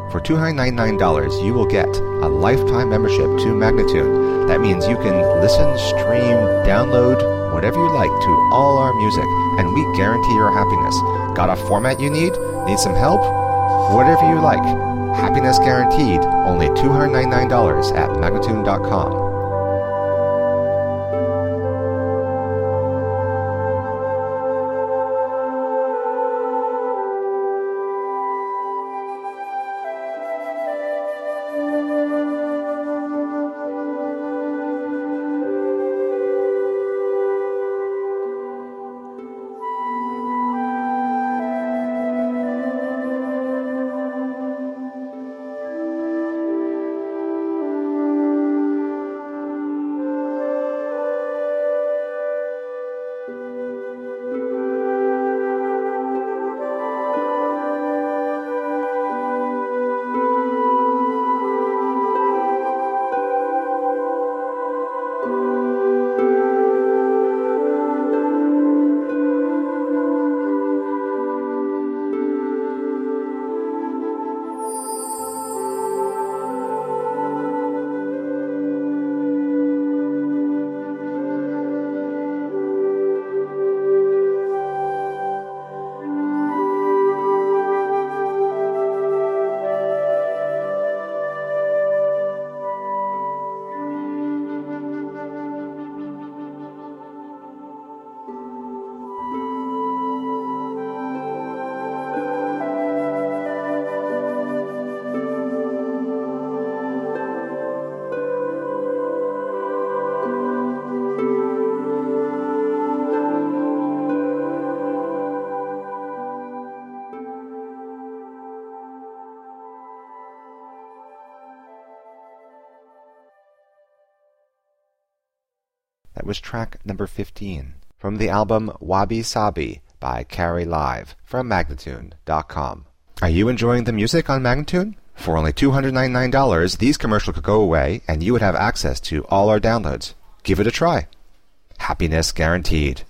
For $299, you will get a lifetime membership to Magnatune. That means you can listen, stream, download, whatever you like to all our music, and we guarantee your happiness. Got a format you need? Need some help? Whatever you like. Happiness guaranteed. Only $299 at Magnatune.com. That was track number 15 from the album Wabi Sabi by Carrie Live from Magnatune.com. Are you enjoying the music on Magnatune? For only $299, these commercials could go away and you would have access to all our downloads. Give it a try. Happiness guaranteed.